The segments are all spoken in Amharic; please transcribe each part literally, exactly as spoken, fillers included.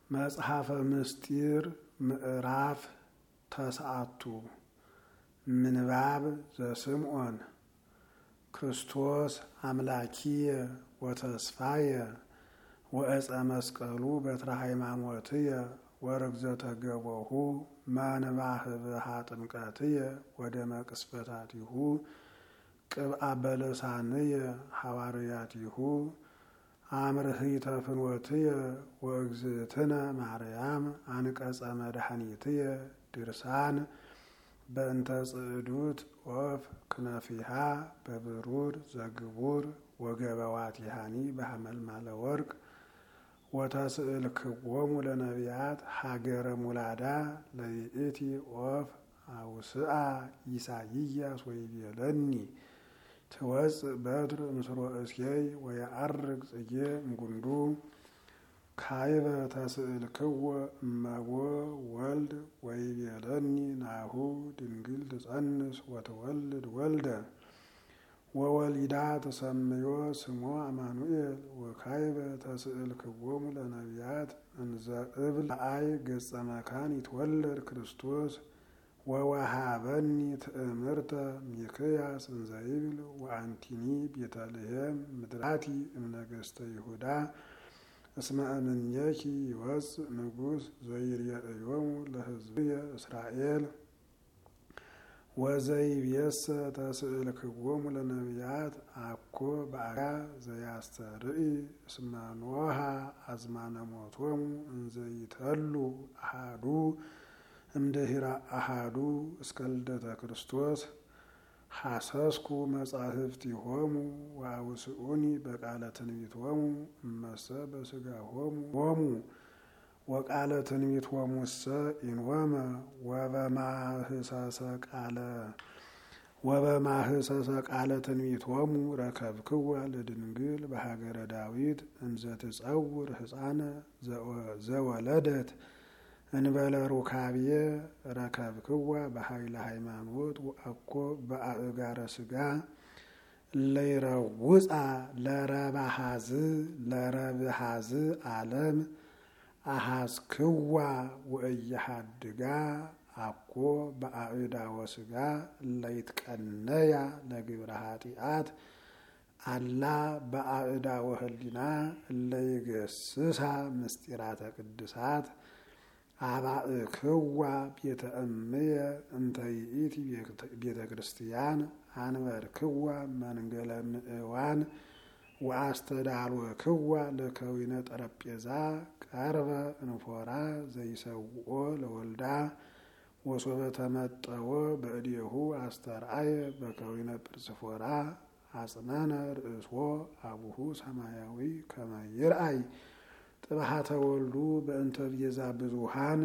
መጽሐፈ ምስጢር ምዕራፍ ተስዓቱ ምንባብ ዘስምዖን ክርስቶስ አምላኪየ ወተስፋየ ወእፀ መስቀሉ በትረ ሃይማኖትየ ወርግዘተ ገቦሁ ማንባህብሃ ጥምቀትየ ወደመ ቅስፈታቲሁ ቅብአ በለሳንየ ሐዋርያቲሁ አምርህይተ ፍኖትየ ወእግዝእትነ ማርያም አንቀጸ መድኃኒትየ ድርሳን በእንተ ጽዕዱት ወፍ ክነፊሃ በብሩር ዘግቡር ወገበዋቲሃኒ በሐመልማለ ወርቅ ወተስእልክዎሙ ለነቢያት ሀገረ ሙላዳ ለይእቲ ወፍ አውስአ ኢሳይያስ ወይቤለኒ ትወፅእ በትር ምስሮ እስየይ ወየዐርግ ጽጌ እምጉንዱ ካይበ ተስእልክዎ እመቦ ወልድ ወይቤለኒ ናሁ ድንግል ትጸንስ ወትወልድ ወልደ ወወሊዳ ተሰምዮ ስሞ አማኑኤል ወካይበ ተስእልክዎሙ ለነቢያት እንዘ እብል አይ ገጸ መካን ይትወለድ ክርስቶስ ወወሃበኒ ትእምርተ ሚክያስ እንዘ ይብል ወአንቲኒ ቤተልሔም ምድራቲ እምነገሥተ ይሁዳ እስመ እምኔኪ ይወፅእ ንጉሥ ዘይሬእዮሙ ለሕዝብየ እስራኤል ወዘይቤሰ ተስእልክዎሙ ለነቢያት አኮ በአጋ ዘያስተርኢ እስመ ኖሃ አዝማነ ሞቶሙ እንዘ ይተሉ አሃዱ እምድኅረ አሃዱ እስከ ልደተ ክርስቶስ ሐሰስኩ መጻሕፍቲሆሙ ወአውስኡኒ በቃለ ትንቢቶሙ እመሰ በሥጋሆሙ ሆሙ ወቃለ ትንቢቶሙሰ ኢንወመ ወበማህሰሰ ቃለ ወበማህሰሰ ቃለ ትንቢቶሙ ረከብክዋ ለድንግል በሀገረ ዳዊት እንዘ ትጸውር ሕፃነ ዘወለደት እንበለ ሩካብየ ረከብክዋ በኃይለ ሃይማኖት ወአኮ በአእጋረ ሥጋ ለይረውፃ ለረባሃዝ ለረብሃዝ ዓለም አሐስክዋ ወእየሃድጋ አኮ በአእዳወ ሥጋ ለይትቀነያ ለግብረ ኃጢአት አላ በአእዳወ ህሊና ለይገስሳ ምስጢራተ ቅድሳት አባእክዋ ቤተ እምየ እንተ ይእቲ ቤተ ክርስቲያን አንበርክዋ መንገለ ምእዋን ወአስተዳልወክዋ ለከዊነ ጠረጴዛ ቀርበ እንፎራ ዘይሰውኦ ለወልዳ ወሶበ ተመጠወ በእዴሁ አስተርአየ በከዊነ ጵርስፎራ አጽነነ ርእስዎ አቡሁ ሰማያዊ ከመ ይርአይ ጥብሐተ ወልዱ በእንተ ቤዛ ብዙኃን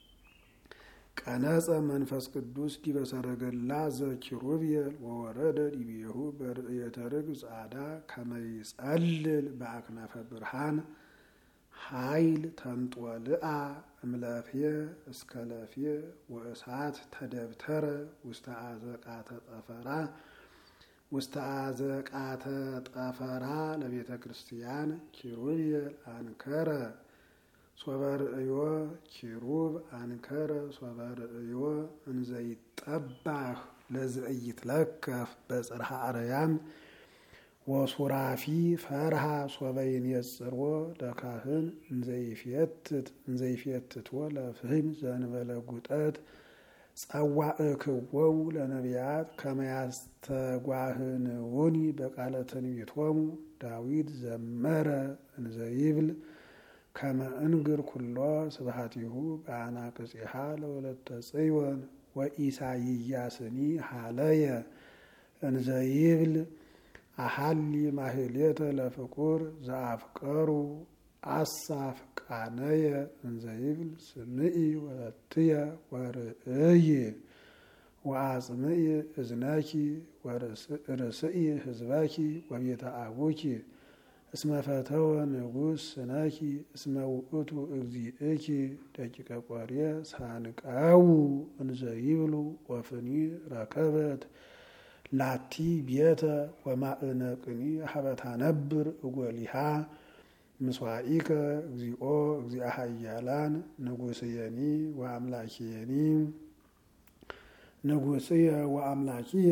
ቀነጸ መንፈስ ቅዱስ ዲበ ሰረገላ ዘኪሩቤል ወወረደ ዲቤሁ በርእየተ ርግብ ጻዕዳ ከመ ይጸልል በአክናፈ ብርሃን ኃይል ተንጦልአ እምለፍየ እስከ ለፍየ ወእሳት ተደብተረ ውስተ አዘቃተ ጠፈራ ውስተ አዘቃተ ጠፈራ ለቤተ ክርስቲያን ኪሩቤል አንከረ ሶበ ርእዮ ኪሩብ አንከረ ሶበ ርእዮ እንዘ ይጠባህ ለዘኢይትለከፍ በጽርሐ አርያም ወሱራፊ ፈርሃ ሶበ ይንየጽርዎ ለካህን እንዘ ይፌትት እንዘ ይፌትትዎ ለፍህም ዘእንበለ ጉጠት ጸዋእክዎሙ ለነቢያት ከመ ያስተጓህንውኒ በቃለ ትንቢቶሙ ዳዊት ዘመረ እንዘ ይብል ከመ እንግር ኩሎ ስብሐቲሁ በአናቅጽሃ ለወለተ ጽዮን ወኢሳይያስኒ ሀለየ እንዘ ይብል አሐሊ ማህሌተ ለፍቁር ዘአፍቀሩ አሳፍ ቃነየ እንዘ ይብል ስምዒ ወለትየ ወርእይ ወአጽምዒ እዝነኪ ወርእስኢ ህዝበኪ ወቤተ አቡኪ እስመ ፈተወ ንጉሥ ስነኪ እስመ ውእቱ እግዚእኪ ደቂቀ ቆሬ ሳንቀው እንዘ ይብሉ ወፍኒ ረከበት ላቲ ቤተ ወማእነቅኒ ሀበ ታነብር እጐሊሃ ምስዋኢከ እግዚኦ እግዚአ ኃያላን ንጉሥየኒ ወአምላኪየኒ ንጉሥየ ወአምላኪየ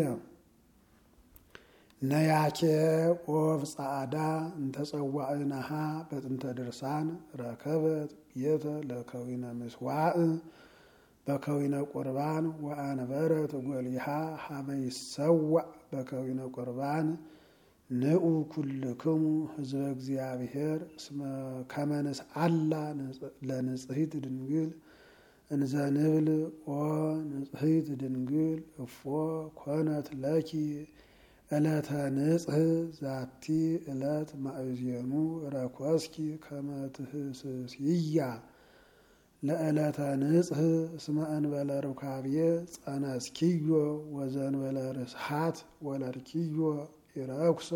ነያኬ ኦፍ ጻዕዳ እንተጸዋዕናሃ በጥንተ ድርሳን ረከበት ቤተ ለከዊነ ምስዋዕ በከዊነ ቁርባን ወአንበረት ጎሊሃ ሀበ ይሰዋዕ በከዊነ ቁርባን ንዑ ኩልክሙ ህዝበ እግዚአብሔር እስመ ከመ ንስአላ ለንጽሕት ድንግል እንዘ ንብል ኦ ንጽሕት ድንግል እፎ ኮነት ለኪ ዕለተ ንጽሕ ዛቲ ዕለት ማእዜኑ ረኮስኪ ከመ ትህስስያ ለዕለተ ንጽሕ እስመ እንበለ ሩካቤ ጸነስኪዮ ወዘንበለ ርስሓት ወለድኪዮ ይረኩሰ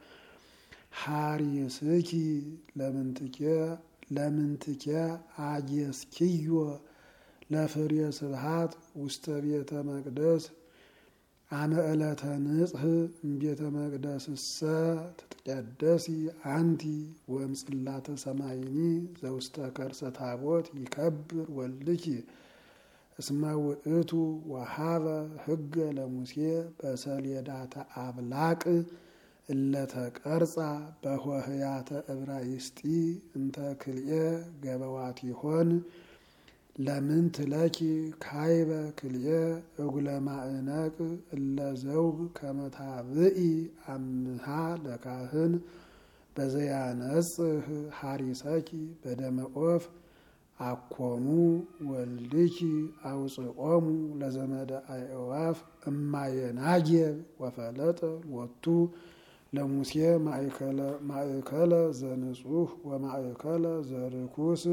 ሓሪስኪ ለምንትኬ ለምንትኬ አጌስኪዮ ለፍሬ ስብሃት ውስተ ቤተ መቅደስ አመ ዕለተ ንጽሕ እምቤተ መቅደስሰ ትትቀደሲ አንቲ ወእምጽላተ ሰማይኒ ዘውስተ ከርሰ ታቦት ይከብር ወልድኪ እስመ ውእቱ ወሃበ ሕገ ለሙሴ በሰሌዳተ አብላቅ እለተቀርጻ በሆህያተ ዕብራይስጢ እንተ ክልኤ ገበዋቲሆን ለምንት ለኪ ካይበ ክልኤ እጉለ ማእነቅ እለ ዘውግ ከመ ታብኢ አምሃ ለካህን በዘያነጽህ ሐሪሰኪ በደመ ኦፍ አኮኑ ወልድኪ አውፅኦሙ ለዘመደ አዕዋፍ እማየናጌብ ወፈለጠ ሎቱ ለሙሴ ማእከለ ዘንጹህ ወማእከለ ዘርኩስ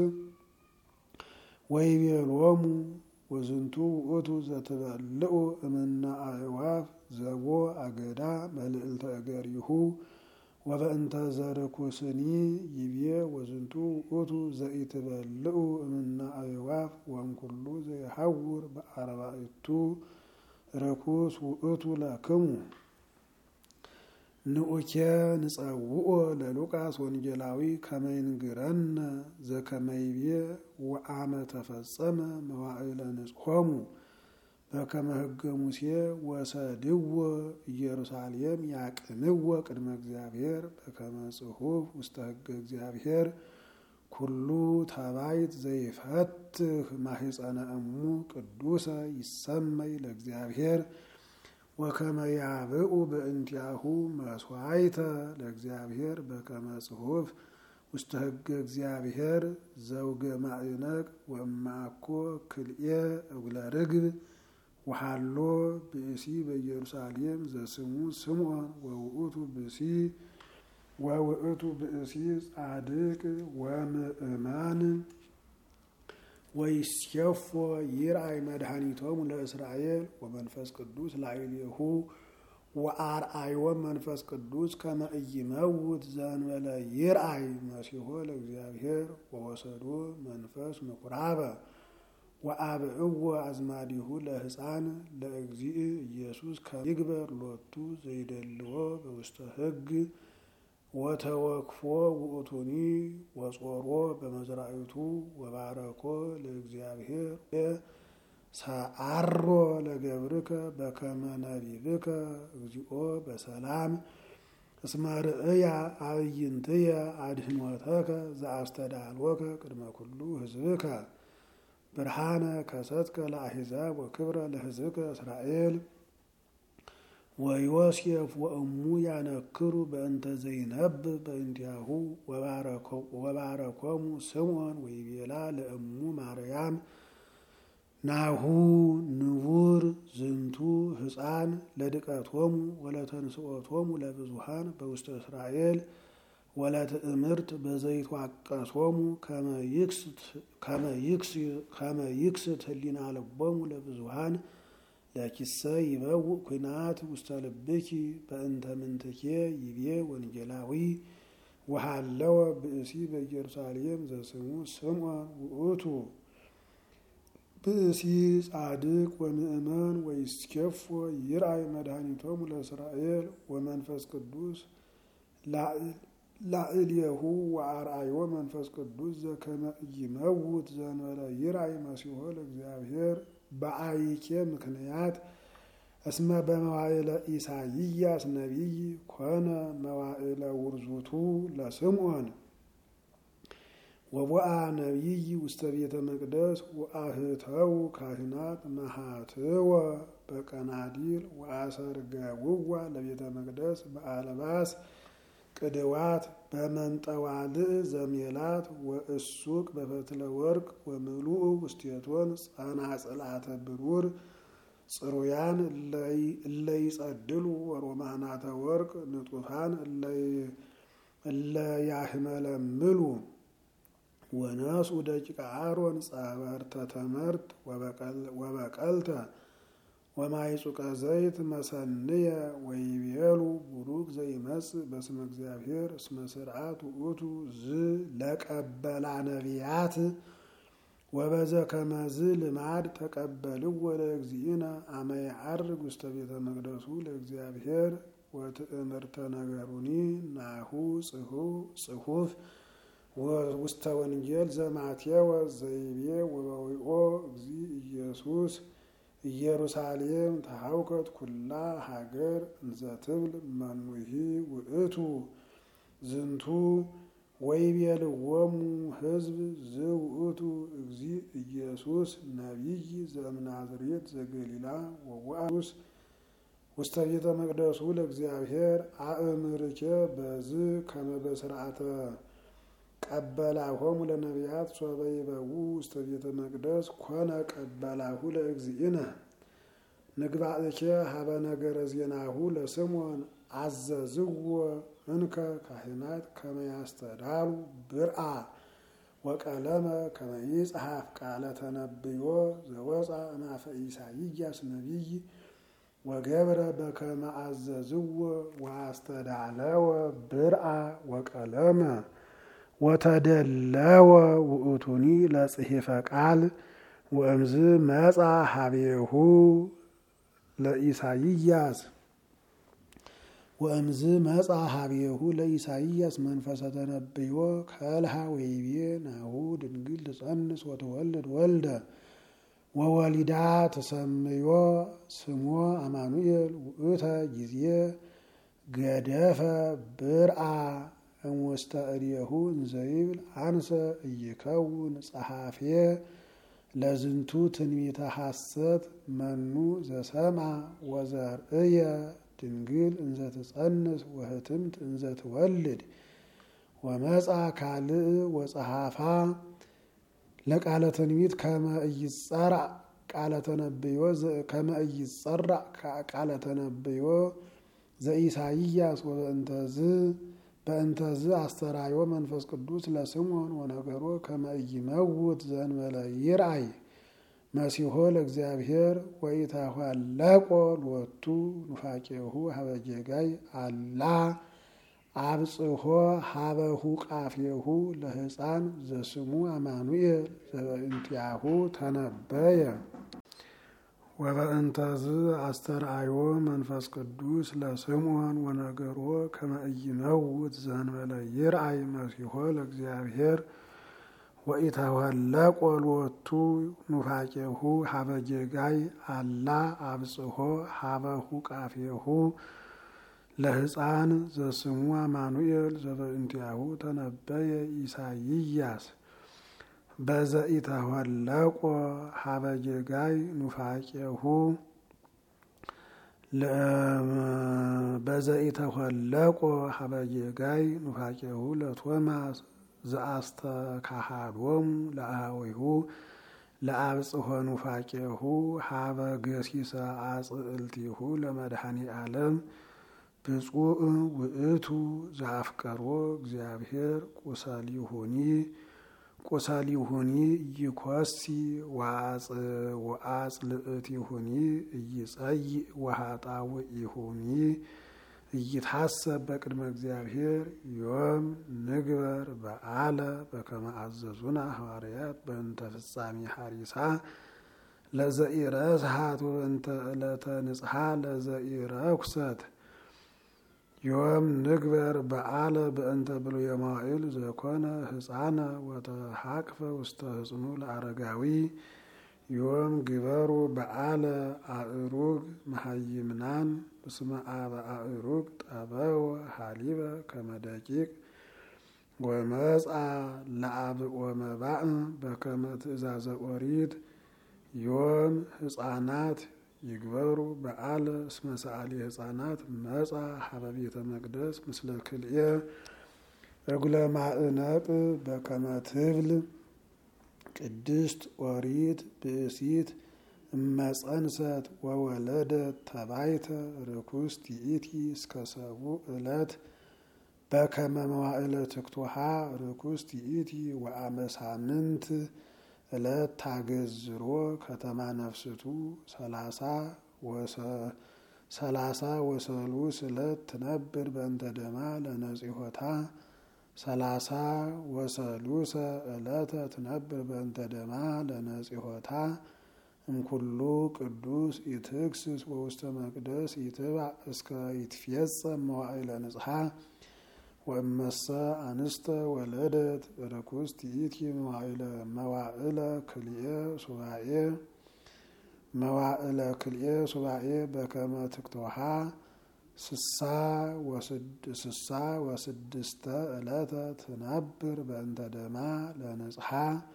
ወይቤሎሙ ወዝንቱ ውእቱ ዘትበልዑ እምነ አዕዋፍ ዘቦ አገዳ መልዕልተ እገሪሁ ወበእንተ ዘርኩስኒ ይቤ ወዝንቱ ውእቱ ዘኢትበልዑ እምነ አዕዋፍ ወእምኩሉ ዘይሐውር በአርባዕቱ ርኩስ ውእቱ ለክሙ። ንኡኬ ንጸውኦ ለሉቃስ ወንጌላዊ ከመ ይንግረነ ዘከመ ይቤ ወአመ ተፈጸመ መዋዕለ ንጽሖሙ በከመ ሕገ ሙሴ ወሰድዎ ኢየሩሳሌም ያቅንዎ ቅድመ እግዚአብሔር በከመ ጽሑፍ ውስተ ሕገ እግዚአብሔር ኩሉ ተባይት ዘይፈትህ ማሕፀነ እሙ ቅዱሰ ይሰመይ ለእግዚአብሔር ወከመ ያብኡ በእንቲአሁ መስዋዕተ ለእግዚአብሔር በከመ ጽሑፍ ውስተ ሕገ እግዚአብሔር ዘውገ ማእነቅ ወማኮ ክልኤ እጉለ ርግብ ወሃሎ ብእሲ በኢየሩሳሌም ዘስሙ ስምዖን ወውእቱ ብእሲ ወውእቱ ብእሲ ጻድቅ ወምእመን ወይስየፎ ይርአይ መድኃኒቶሙ ለእስራኤል ወመንፈስ ቅዱስ ላዕሌሁ ወአርአዮ መንፈስ ቅዱስ ከመ ኢይመውት ዘእንበለ ይርአይ መሲሖ ለእግዚአብሔር ወወሰዶ መንፈስ ምኵራበ ወአብዕዎ አዝማዲሁ ለሕፃን ለእግዚእ ኢየሱስ ከይግበር ሎቱ ዘይደልዎ በውስተ ሕግ ወተወክፎ ውእቱኒ ወጾሮ በመዝራእቱ ወባረኮ ለእግዚአብሔር ሰዓሮ ለገብርከ በከመ ነቢብከ እግዚኦ በሰላም እስመ ርእያ አዕይንትየ አድኅኖተከ ዘአስተዳልወከ ቅድመ ኩሉ ሕዝብከ ብርሃነ ከሰትከ ለአሕዛብ ወክብረ ለሕዝብከ እስራኤል ወዮሴፍ ወእሙ ያነክሩ በእንተ ዘይነብብ በእንቲአሁ ወባረኮሙ ስምዖን ወይቤላ ለእሙ ማርያም ናሁ ንቡር ዝንቱ ሕፃን ለድቀቶሙ ወለተንስኦቶሙ ለብዙሃን በውስተ እስራኤል ወለትእምርት በዘይትዋቀሶሙ ከመ ይክስት ህሊና ልቦሙ ለብዙሃን ለኪሰ ይበውእ ኩናት ውስተ ልብኪ በእንተ ምንትኬ ይቤ ወንጌላዊ ወሃለወ ብእሲ በኢየሩሳሌም ዘስሙ ስምዖን ውእቱ ብእሲ ጻድቅ ወምእመን ወይስኬፎ ይርአይ መድኃኒቶሙ ለእስራኤል ወመንፈስ ቅዱስ ላዕሌሁ ወአርአዮ መንፈስ ቅዱስ ዘከመ ኢይመውት ዘእንበለ ይርአይ መሲሖ ለእግዚአብሔር በአይኬ ምክንያት እስመ በመዋዕለ ኢሳይያስ ነቢይ ኮነ መዋዕለ ውርዙቱ ለስምዖን ወቦአ ነቢይ ውስተ ቤተ መቅደስ ወአህተው ካህናት መሃትወ በቀናዲል ወአሰርገውዋ ለቤተ መቅደስ በአልባስ ቅድዋት በመንጠዋልዕ ዘሜላት ወእሱቅ በፈትለ ወርቅ ወምሉእ ውስቴቶን ጸናጽላተ ብሩር ጽሩያን እለይጸድሉ ወሮማናተ ወርቅ ንጡፋን እለያህመለምሉ ወነሱ ደቂቀ አሮን ጸበርተ ተመርት ወበቀልተ ወማይጹቀ ዘይት መሰንየ ወይቤሉ ቡሩክ ዘይመጽእ በስመ እግዚአብሔር እስመ ስርዓት ውእቱ ዝ ለቀበላ ነቢያት ወበዘ ከመዝ ልማድ ተቀበልዎ ለእግዚእነ አመ ይዐርግ ውስተ ቤተ መቅደሱ ለእግዚአብሔር ወትእምርተ ነገሩኒ ናሁ ጽሑፍ ውስተ ወንጌል ዘማቴዎስ ዘይቤ ወበዊኦ እግዚእ ኢየሱስ ኢየሩሳሌም ተሐውከት ኩላ ሀገር እንዘ ትብል መኑሂ ውእቱ ዝንቱ ወይቤልዎሙ ሕዝብ ዝውእቱ እግዚእ ኢየሱስ ነቢይ ዘእምናዝሬት ዘገሊላ ወውአቱስ ውስተ ቤተ መቅደሱ ለእግዚአብሔር አእምርኬ በዝ ከመ በስርዓተ ቀበላሆሙ ለነቢያት ሶበ ይበው ውስተ ቤተ መቅደስ ኮነ ቀበላሁ ለእግዚእነ ንግባእኬ ሀበ ነገረ ዜናሁ ለስምዖን አዘዝዎ እንከ ካህናት ከመ ያስተዳሉ ብርአ ወቀለመ ከመ ይጽሐፍ ቃለ ተነብዮ ዘወፃ እምአፈ ኢሳይያስ ነቢይ ወገብረ በከመ አዘዝዎ ወአስተዳለወ ብርአ ወቀለመ ወተደለወ ውእቱኒ ለጽሒፈ ቃል ወእምዝ መጻ ሀቤሁ ለኢሳይያስ ወእምዝ መጻ ሀቤሁ ለኢሳይያስ መንፈሰ ተነብዮ ከልሃ ወይቤ ናሁ ድንግል ትጸንስ ወትወልድ ወልደ ወወሊዳ ትሰምዮ ስሞ አማኑኤል ውእተ ጊዜ ገደፈ ብርአ እምውስተ እዴሁ እንዘይብል አንሰ ኢይከውን ጸሐፌ ለዝንቱ ትንቢተ ሐሰት መኑ ዘሰምዐ ወዘርእየ ድንግል እንዘ ትጸንስ ወህትምት እንዘ ትወልድ ወመጻ ካልእ ወጸሐፋ ለቃለ ትንቢት ከመ ኢይጸርዕ ቃለ ተነብዮ ከመ ኢይጸርዕ ቃለ ተነብዮ ዘኢሳይያስ ወበእንተዝ በእንተዝ አስተራዮ መንፈስ ቅዱስ ለስምዖን ወነገሮ ከመ ኢይመውት ዘእንበለ ይርአይ መሲሖ ለእግዚአብሔር ወኢተኋለቆ ሎቱ ኑፋቄሁ ሀበ ጌጋይ አላ አብጽሖ ሀበ ሁቃፌሁ ለሕፃን ዘስሙ አማኑኤል ዘበእንቲአሁ ተነበየ ወበእንተዝ አስተርአዮ መንፈስ ቅዱስ ለስምዖን ወነገሮ ከመ ኢይመውት ዘእንበለ ይርአይ መሲሖ ለእግዚአብሔር ወኢተኋለቆ ሎቱ ኑፋቄሁ ሀበ ጌጋይ አላ አብጽሖ ሀበ ሁቃፌሁ ለሕፃን ዘስሙ አማኑኤል ዘበእንቲአሁ ተነበየ ኢሳይያስ በዘኢተኋለቆ ሀበ ጌጋይ ኑፋቄሁ በዘኢተኋለቆ ሀበ ጌጋይ ኑፋቄሁ ለቶማስ ዘአስተካሃዶሙ ለአኀዊሁ ለአብጽሖ ኑፋቄሁ ሀበ ገሲሰ አጽዕልቲሁ ለመድኃኒ ዓለም ብፁዕ ውእቱ ዘአፍቀሮ እግዚአብሔር ቁሰሊሁኒ ቁሰሊሁኒ ይኮሲ ወአጽልእቲሁኒ እይጸይእ ወኃጣውኢሁኒ እይትሐሰብ በቅድመ እግዚአብሔር ዮም ንግበር በዓለ በከመ አዘዙና ሐዋርያት በእንተ ፍጻሜ ሐሪሳ ለዘኢረስሐት ወእንተ ዕለተ ንጽሐ ለዘኢረኩሰት ዮም ንግበር በዓለ በእንተ ብሉየ መዋዕል ዘኮነ ህፃነ ወተሃቅፈ ውስተ ህጽኑ ለአረጋዊ ዮም ግበሩ በዓለ አእሩግ መሃይምናን እስመ አበ አእሩግ ጠበወ ሀሊበ ከመደቂቅ ወመጻ ለአብኦ መባእ በከመ ትእዛዘ ኦሪት ዮም ህፃናት ይግበሩ በዓለ እስመ ሰዓሊ ህፃናት መጻ ሀበ ቤተ መቅደስ ምስለ ክልኤ እጉለ ማእነቅ በከመ ትብል ቅድስት ኦሪት ብእሲት እመፀንሰት ወወለደት ተባይተ ርኩስት ይእቲ እስከ ሰቡዕ ዕለት በከመ መዋዕለ ትክቶሃ ርኩስት ይእቲ ወአመ ሳምንት ዕለት ታገዝሮ ከተማ ነፍስቱ ሰላሳ ሰላሳ ወሰሉስ ዕለት ትነብር በእንተ ደማ ለነጺሆታ ሰላሳ ወሰሉሰ ዕለተ ትነብር በእንተ ደማ ለነጺሆታ እምኩሉ ቅዱስ ኢትክስስ ወውስተ መቅደስ ይትባዕ እስከ ይትፌጸም መዋዕለ ንጽሐ ወእመሰ አንስተ ወለደት ርኩስት ይእቲ መዋዕለ መዋዕለ ክልኤ ሱባኤ መዋዕለ ክልኤ ሱባኤ በከመ ትክቶሃ ስሳ ስሳ ወስድስተ ዕለተ ትነብር በእንተ ደማ ለንጽሐ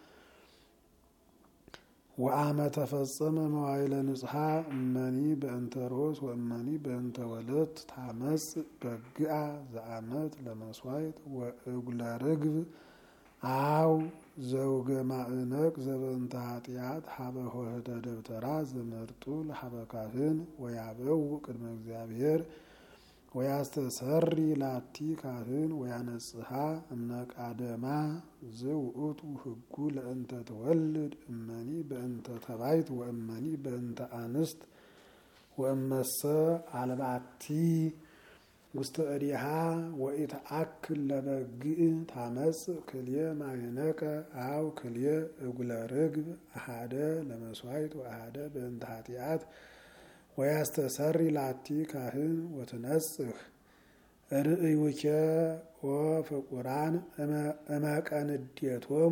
ወአመ ተፈጸመ መዋዕለ ንጽሐ እመኒ በእንተ ሮስ ወእመኒ በእንተ ወለት ታመጽ በግአ ዘአመት ለመስዋዕት ወእጉለ ርግብ አው ዘውገ ማእነቅ ዘበንተ ኃጢአት ሀበ ሆህተ ደብተራ ዘመርጡል ሀበ ካህን ወያበው ቅድመ እግዚአብሔር ወያስተሰሪ ላቲ ካህን ወያነጽሐ እምነቃደማ ዘውእቱ ህጉ ለእንተ ተወልድ እመኒ በእንተ ተባይት ወእመኒ በእንተ አንስት ወእመሰ አልባቲ ውስተ እዲሃ ወኢተአክል ለበግእ ታመጽ ክልኤ ማይነቀ አው ክልኤ እጉለ ርግብ አሃደ ለመስዋዕት ወአሃደ በእንተ ኃጢአት ወያስተሰሪ ላቲ ካህን ወትነጽህ ርእዩከ ወፍቁራን እመቀንዴቶሙ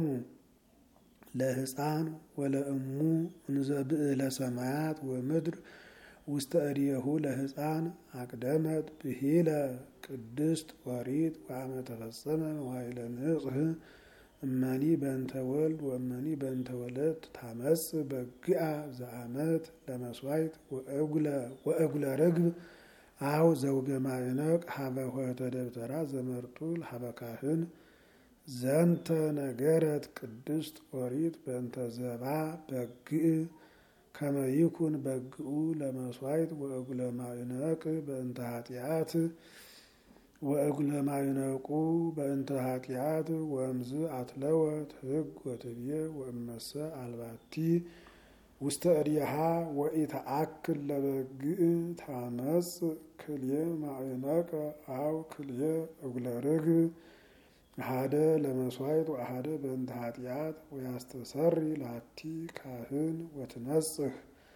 ለህፃን ወለእሙ እንዘ ብእለ ሰማያት ወምድር ውስተ እዴሁ ለህፃን አቅደመት ብሂለ ቅድስት ኦሪት ወአመ ተፈጸመ መዋዕለ ንጽህ እመኒ በእንተ ወልድ ወእመኒ በእንተ ወለት ታመጽ በግአ ዘአመት ለመስዋዕት ወእጉለ ርግብ አው ዘውገ ማእነቅ ሀበ ሆህተ ደብተራ ዘመርጡል ሀበ ካህን ዘንተ ነገረት ቅድስት ኦሪት በእንተ ዘባ በግእ ከመ ይኩን በግኡ ለመስዋዕት ወእጉለ ማእነቅ በእንተ ኃጢአት ወእጉለ ማእነቁ በእንተ ኃጢአት ወእምዝ አትለወት ህግ ወትብየ ወእመሰ አልባቲ ውስተ እዲሃ ወኢተአክል ለበግእ ታመጽ ክልኤ ማእነቀ አው ክልኤ እጉለ ርግብ አሃደ ለመስዋዕት ወአሃደ በእንተ ኃጢአት ወያስተሰሪ ላቲ ካህን ወትነጽህ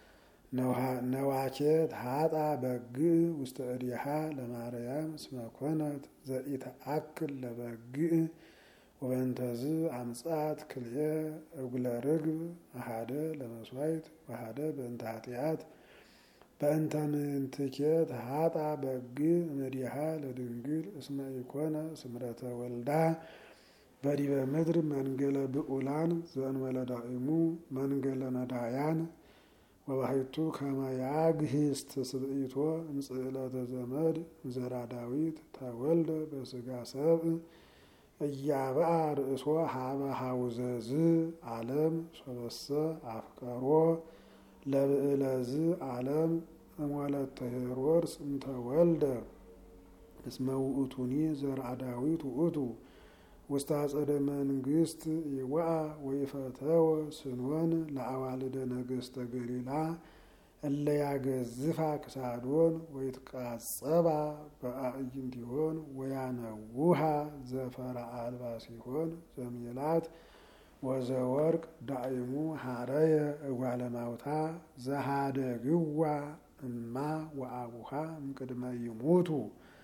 ነዋኬት ሀጣ በግእ ውስተ እዲሃ ለማርያም እስመ ኮነት ዘኢተአክል ለበግእ ወበእንተዝ አምጻት ክልኤ እጉለ ርግብ አሃደ ለመስዋዕት ወአሃደ በእንተ ኃጢአት በእንተ ምንትኬት ሀጣ በግእ እምኔሃ ለድንግል እስመ ኢኮነ ስምረተ ወልዳ በዲበ ምድር መንገለ ብዑላን ዘእንበለ ዳእሙ መንገለ ነዳያን ወባሕቱ ከመ ያግሂስ ትስብእቶ እምጽእለተ ዘመድ ዘራ ዳዊት ተወልደ በስጋ ሰብእ እያበአ ርእሶ ሀበ ሀውዘዝ ዓለም ሶበሰ አፍቀሮ ለብዕለዝ ዓለም እምወለተ ሄሮድስ እንተወልደ እስመ ውእቱኒ ዘርአ ዳዊት ውእቱ ውስተ አጸደ መንግስት ይወአ ወይፈተወ ስንወን ለአዋልደ ነገስተ ገሊላ እለ ያገዝፋ ክሳዶን ወይትቃጸባ በአዕይንቲሆን ወያነውሃ ዘፈራ አልባ ሲሆን ዘሜላት ወዘወርቅ ዳእሙ ሀረየ እጓለ ማውታ ዘሃደግዋ እማ ወአቡሃ እምቅድመ ይሙቱ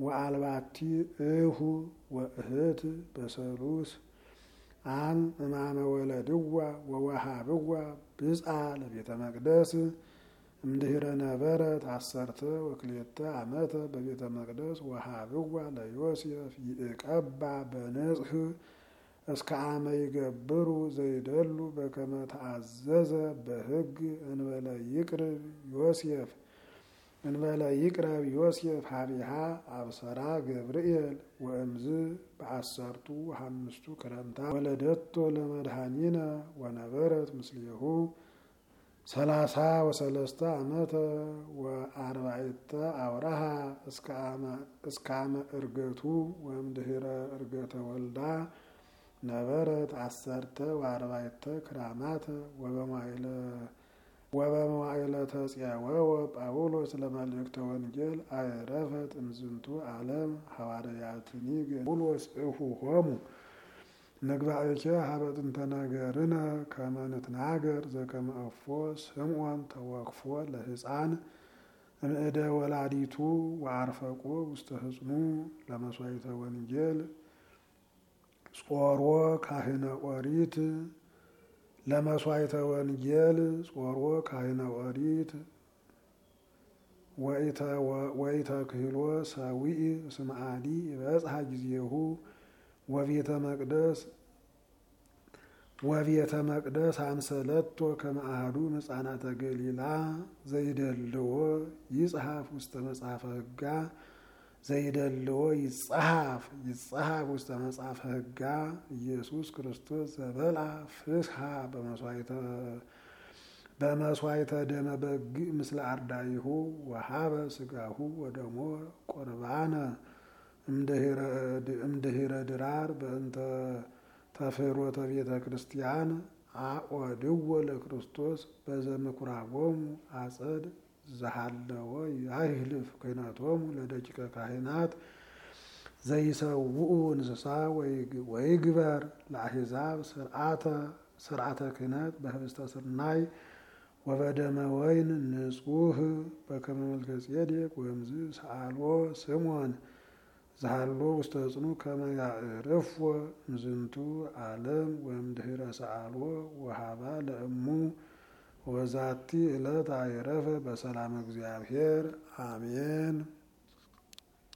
ወአልባቲ እሁ ወእህት በሰሉስ አም እማመ ወለድዋ ወወሃብዋ ብጽአ ለቤተ መቅደስ እምድኅረ ነበረት አሰርተ ወክልኤተ ዓመተ በቤተ መቅደስ ወሃብዋ ለዮሴፍ ይእቀባ በንጽሕ እስከ አመ ይገብሩ ዘይደሉ በከመ ተአዘዘ በሕግ እንበለ ይቅርብ ዮሴፍ እንበለ ይቅረብ ዮሴፍ ሀቢሃ አብሰራ ገብርኤል ወእምዝ በአሰርቱ ሀምስቱ ክረምታ ወለደቶ ለመድኃኒነ ወነበረት ምስሌሁ ሰላሳ ወሰለስተ ዓመተ ወአርባዕተ አውራሃ እስከ አመ ዕርገቱ ወእምድኅረ ዕርገተ ወልዳ ነበረት አሰርተ ወአርባዕተ ክራማተ ወበመዋዕለ ወበመዋዕለ ተጽያወወ ጳውሎስ ለመልእክተ ወንጌል አዕረፈት እምዝንቱ ዓለም ሐዋርያትኒ ጳውሎስ እኹሆሙ ነግባእከ ሀበ ጥንተ ነገርነ ከመ ንትናገር ዘከመ እፎ ስምዖን ተወክፎ ለሕፃን እምእደ ወላዲቱ ወአርፈቆ ውስተ ሕፅኑ ለመሥዋዕተ ወንጌል ጾሮ ካህነ ኦሪት ለመሥዋዕተ ወንጌል ጾሮ ካህነ ኦሪት ወኢተክህሎ ሰዊዕ እስመ አዲ ይበጽሐ ጊዜሁ ወቤተ መቅደስ ወቤተ መቅደስ አንሰለቶ ከመ አሐዱ ሕፃናተ ገሊላ ዘይደልዎ ይጽሐፍ ውስተ መጽሐፈ ሕጋ ዘይደልዎ ይጽሐፍ ይጽሐፍ ውስተ መጽሐፈ ሕጋ ኢየሱስ ክርስቶስ ዘበልዐ ፍስሐ በመሥዋዕተ ደመ በግዕ ምስለ አርዳኢሁ ወሀበ ሥጋሁ ወደሞ ቁርባነ እምድኅረ ድራር በእንተ ተፍሕሮተ ቤተ ክርስቲያን አኦድዎ ለክርስቶስ በዘምኵራቦሙ አጸድ ዘሃለወ ያህልፍ ክህነቶሙ ለደቂቀ ካህናት ዘይሰውኡ እንስሳ ወይግበር ለአሕዛብ ስርዓተ ክህነት በህብስተ ስርናይ ወበደመ ወይን ንጹሕ በከመ መልከ ጼዴቅ ወእምዝ ሰአልዎ ስምዖን ዘሃሎ ውስተ ሕፅኑ ከመ ያዕርፎ እምዝንቱ ዓለም ወእምድኅረ ሰአልዎ ወሀባ ለእሙ ወዛቲ ዕለት አዕረፈ በሰላም እግዚአብሔር አሜን።